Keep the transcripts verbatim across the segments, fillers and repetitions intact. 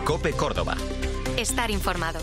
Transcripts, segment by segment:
COPE Córdoba. Estar informado.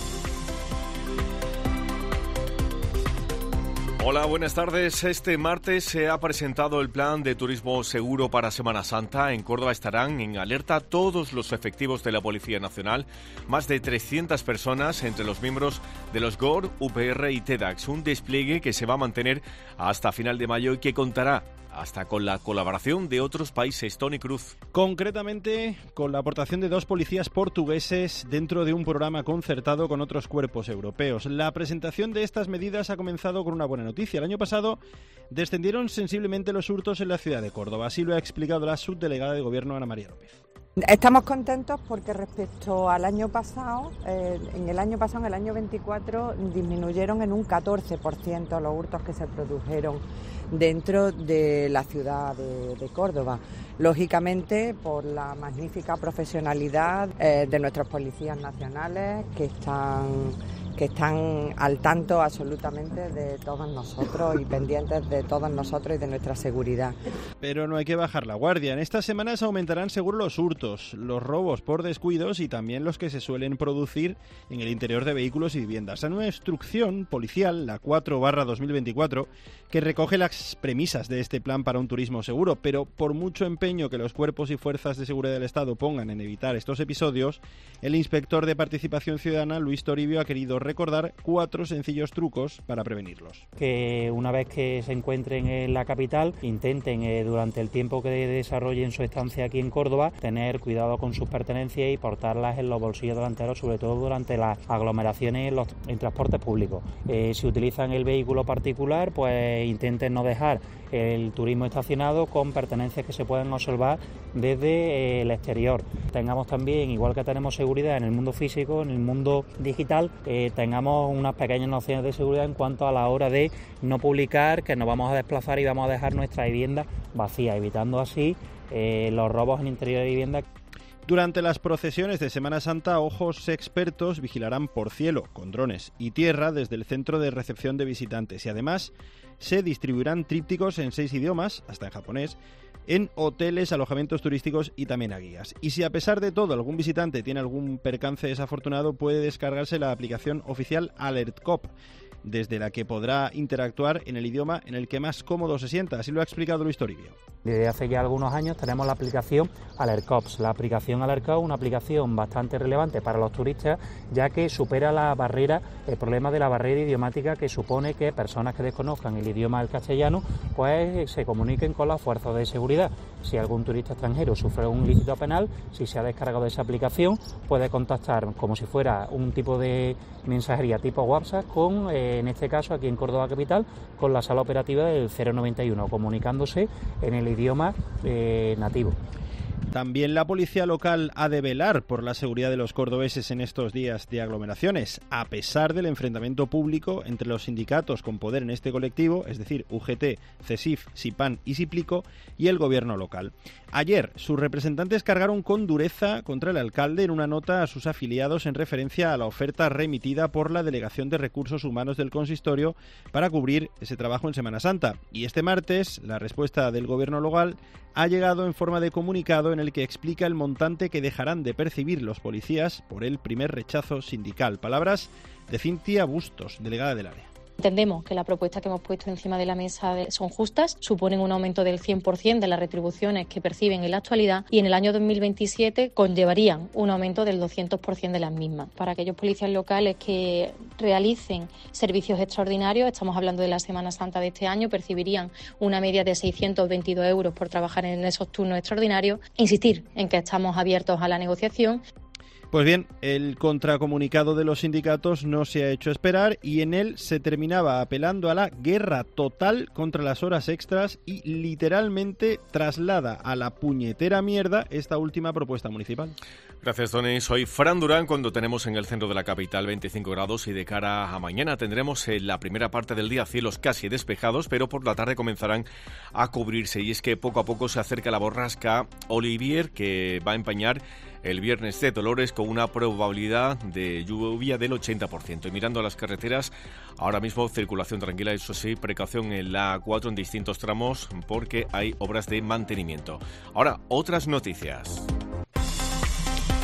Hola, buenas tardes. Este martes se ha presentado el plan de turismo seguro para Semana Santa. En Córdoba estarán en alerta todos los efectivos de la Policía Nacional, más de trescientas personas entre los miembros de los G O R, U P R y TEDx. Un despliegue que se va a mantener hasta final de mayo y que contará hasta con la colaboración de otros países. Tony Cruz. Concretamente, con la aportación de dos policías portugueses dentro de un programa concertado con otros cuerpos europeos. La presentación de estas medidas ha comenzado con una buena noticia. El año pasado descendieron sensiblemente los hurtos en la ciudad de Córdoba. Así lo ha explicado la subdelegada de Gobierno, Ana María López. Estamos contentos porque respecto al año pasado, eh, en el año pasado, en el año veinticuatro, disminuyeron en un catorce por ciento los hurtos que se produjeron dentro de la ciudad de, de Córdoba. Lógicamente, por la magnífica profesionalidad eh, de nuestros policías nacionales que están... que están al tanto absolutamente de todos nosotros y pendientes de todos nosotros y de nuestra seguridad. Pero no hay que bajar la guardia. En estas semanas aumentarán seguro los hurtos, los robos por descuidos y también los que se suelen producir en el interior de vehículos y viviendas. Hay una instrucción policial, la cuatro barra dos mil veinticuatro, que recoge las premisas de este plan para un turismo seguro, pero por mucho empeño que los cuerpos y fuerzas de seguridad del Estado pongan en evitar estos episodios, el inspector de Participación Ciudadana, Luis Toribio, ha querido recordar cuatro sencillos trucos para prevenirlos. Que una vez que se encuentren en la capital, intenten eh, durante el tiempo que desarrollen su estancia aquí en Córdoba, tener cuidado con sus pertenencias y portarlas en los bolsillos delanteros, sobre todo durante las aglomeraciones en, los, en transportes públicos. Eh, si utilizan el vehículo particular, pues intenten no dejar el turismo estacionado con pertenencias que se puedan observar desde eh, el exterior. Tengamos también, igual que tenemos seguridad en el mundo físico, en el mundo digital, eh, tengamos unas pequeñas nociones de seguridad en cuanto a la hora de no publicar que nos vamos a desplazar y vamos a dejar nuestra vivienda vacía, evitando así eh, los robos en interior de vivienda. Durante las procesiones de Semana Santa, ojos expertos vigilarán por cielo, con drones y tierra desde el centro de recepción de visitantes y además se distribuirán trípticos en seis idiomas, hasta en japonés, en hoteles, alojamientos turísticos y también a guías. Y si a pesar de todo algún visitante tiene algún percance desafortunado, puede descargarse la aplicación oficial AlertCop, desde la que podrá interactuar en el idioma en el que más cómodo se sienta. Así lo ha explicado Luis Toribio. Desde hace ya algunos años tenemos la aplicación AlertCops. La aplicación AlertCops es una aplicación bastante relevante para los turistas, ya que supera la barrera, el problema de la barrera idiomática que supone que personas que desconozcan el idioma del castellano pues se comuniquen con las fuerzas de seguridad. Si algún turista extranjero sufre un ilícito penal, si se ha descargado esa aplicación, puede contactar como si fuera un tipo de mensajería tipo WhatsApp con, eh, en este caso aquí en Córdoba Capital, con la sala operativa del cero noventa y uno, comunicándose en el idioma eh, nativo. También la policía local ha de velar por la seguridad de los cordobeses en estos días de aglomeraciones, a pesar del enfrentamiento público entre los sindicatos con poder en este colectivo, es decir, U G T, CESIF, SIPAN y SIPLICO, y el gobierno local. Ayer, sus representantes cargaron con dureza contra el alcalde en una nota a sus afiliados en referencia a la oferta remitida por la Delegación de Recursos Humanos del Consistorio para cubrir ese trabajo en Semana Santa. Y este martes, la respuesta del gobierno local ha llegado en forma de comunicado en el que explica el montante que dejarán de percibir los policías por el primer rechazo sindical. Palabras de Cintia Bustos, delegada del área. Entendemos que la propuesta que hemos puesto encima de la mesa son justas, suponen un aumento del cien por ciento de las retribuciones que perciben en la actualidad y en el año dos mil veintisiete conllevarían un aumento del doscientos por ciento de las mismas. Para aquellos policías locales que realicen servicios extraordinarios, estamos hablando de la Semana Santa de este año, percibirían una media de seiscientos veintidós euros por trabajar en esos turnos extraordinarios. Insistir en que estamos abiertos a la negociación. Pues bien, el contracomunicado de los sindicatos no se ha hecho esperar y en él se terminaba apelando a la guerra total contra las horas extras y literalmente traslada a la puñetera mierda esta última propuesta municipal. Gracias, Tony. Soy Fran Durán cuando tenemos en el centro de la capital veinticinco grados y de cara a mañana tendremos en la primera parte del día cielos casi despejados, pero por la tarde comenzarán a cubrirse y es que poco a poco se acerca la borrasca Olivier que va a empañar el viernes de Dolores con una probabilidad de lluvia del ochenta por ciento. Y mirando a las carreteras, ahora mismo circulación tranquila, eso sí, precaución en la A cuatro en distintos tramos porque hay obras de mantenimiento. Ahora, otras noticias.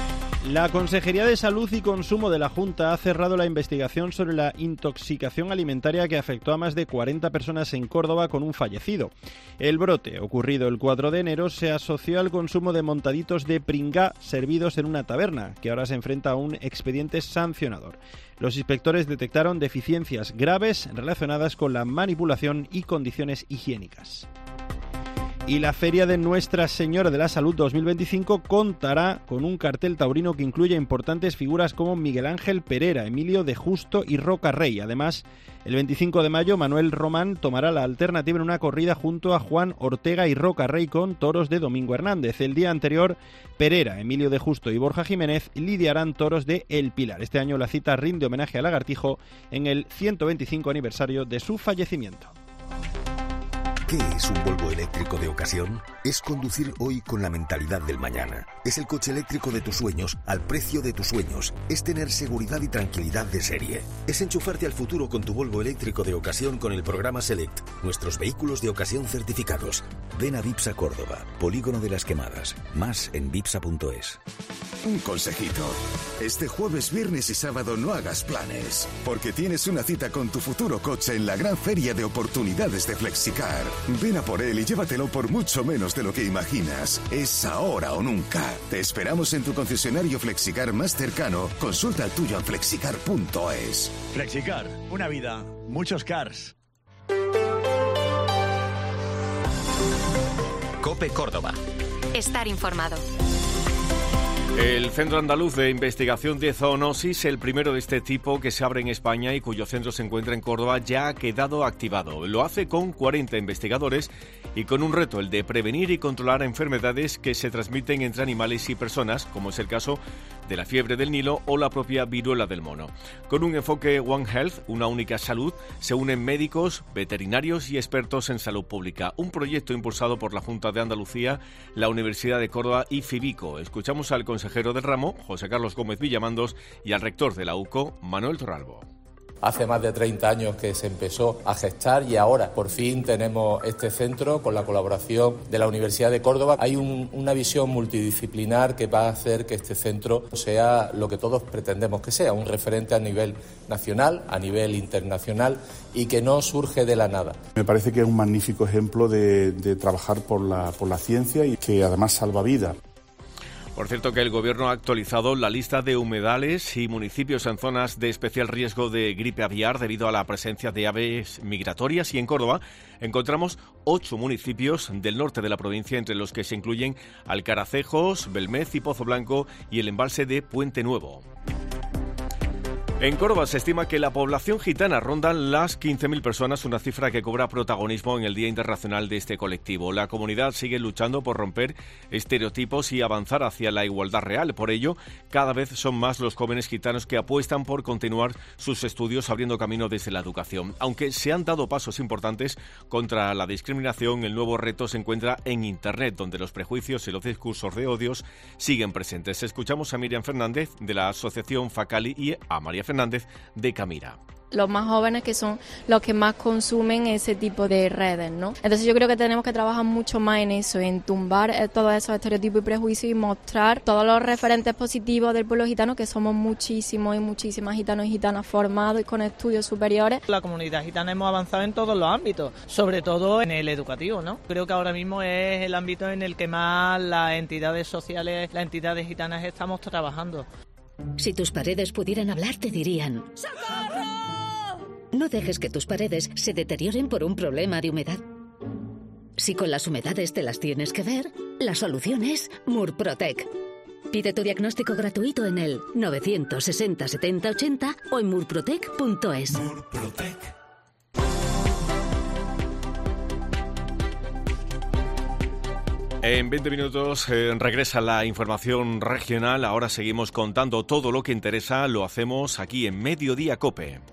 La Consejería de Salud y Consumo de la Junta ha cerrado la investigación sobre la intoxicación alimentaria que afectó a más de cuarenta personas en Córdoba con un fallecido. El brote, ocurrido el cuatro de enero, se asoció al consumo de montaditos de pringá servidos en una taberna, que ahora se enfrenta a un expediente sancionador. Los inspectores detectaron deficiencias graves relacionadas con la manipulación y condiciones higiénicas. Y la Feria de Nuestra Señora de la Salud dos mil veinticinco contará con un cartel taurino que incluye importantes figuras como Miguel Ángel Perera, Emilio de Justo y Roca Rey. Además, el veinticinco de mayo, Manuel Román tomará la alternativa en una corrida junto a Juan Ortega y Roca Rey con toros de Domingo Hernández. El día anterior, Perera, Emilio de Justo y Borja Jiménez lidiarán toros de El Pilar. Este año la cita rinde homenaje a Lagartijo en el ciento veinticinco aniversario de su fallecimiento. ¿Qué es un Volvo eléctrico de ocasión? Es conducir hoy con la mentalidad del mañana. Es el coche eléctrico de tus sueños al precio de tus sueños. Es tener seguridad y tranquilidad de serie. Es enchufarte al futuro con tu Volvo eléctrico de ocasión con el programa Select. Nuestros vehículos de ocasión certificados. Ven a Vipsa Córdoba, Polígono de las Quemadas. Más en vipsa punto es. Un consejito. Este jueves, viernes y sábado no hagas planes, porque tienes una cita con tu futuro coche en la gran feria de oportunidades de Flexicar. Ven a por él y llévatelo por mucho menos de lo que imaginas. Es ahora o nunca. Te esperamos en tu concesionario Flexicar más cercano. Consulta el tuyo en flexicar punto es. Flexicar, una vida, muchos cars. COPE Córdoba. Estar informado. El Centro Andaluz de Investigación de Zoonosis, el primero de este tipo que se abre en España y cuyo centro se encuentra en Córdoba, ya ha quedado activado. Lo hace con cuarenta investigadores y con un reto, el de prevenir y controlar enfermedades que se transmiten entre animales y personas, como es el caso de la fiebre del Nilo o la propia viruela del mono. Con un enfoque One Health, una única salud, se unen médicos, veterinarios y expertos en salud pública. Un proyecto impulsado por la Junta de Andalucía, la Universidad de Córdoba y FIBICO. Escuchamos al consejero del ramo, José Carlos Gómez Villamandos, y al rector de la U C O, Manuel Torralbo. Hace más de treinta años que se empezó a gestar y ahora por fin tenemos este centro con la colaboración de la Universidad de Córdoba. Hay un, una visión multidisciplinar que va a hacer que este centro sea lo que todos pretendemos que sea, un referente a nivel nacional, a nivel internacional y que no surge de la nada. Me parece que es un magnífico ejemplo de, de trabajar por la, por la ciencia y que además salva vidas. Por cierto que el Gobierno ha actualizado la lista de humedales y municipios en zonas de especial riesgo de gripe aviar debido a la presencia de aves migratorias, y en Córdoba encontramos ocho municipios del norte de la provincia, entre los que se incluyen Alcaracejos, Belmez y Pozo Blanco y el embalse de Puente Nuevo. En Córdoba se estima que la población gitana ronda las quince mil personas, una cifra que cobra protagonismo en el Día Internacional de este colectivo. La comunidad sigue luchando por romper estereotipos y avanzar hacia la igualdad real. Por ello, cada vez son más los jóvenes gitanos que apuestan por continuar sus estudios abriendo camino desde la educación. Aunque se han dado pasos importantes contra la discriminación, el nuevo reto se encuentra en Internet, donde los prejuicios y los discursos de odios siguen presentes. Escuchamos a Miriam Fernández de la Asociación Facali y a María Fernández de Camira. Los más jóvenes, que son los que más consumen ese tipo de redes, ¿no? Entonces yo creo que tenemos que trabajar mucho más en eso, en tumbar eh, todos esos estereotipos y prejuicios y mostrar todos los referentes positivos del pueblo gitano, que somos muchísimos y muchísimas gitanos y gitanas formados y con estudios superiores. La comunidad gitana hemos avanzado en todos los ámbitos, sobre todo en el educativo, ¿no? Creo que ahora mismo es el ámbito en el que más las entidades sociales, las entidades gitanas estamos trabajando. Si tus paredes pudieran hablar, te dirían: ¡socorro! No dejes que tus paredes se deterioren por un problema de humedad. Si con las humedades te las tienes que ver, la solución es Murprotec. Pide tu diagnóstico gratuito en el novecientos sesenta setenta ochenta o en murprotec punto es. Murprotec. En veinte minutos eh, regresa la información regional. Ahora seguimos contando todo lo que interesa. Lo hacemos aquí en Mediodía COPE.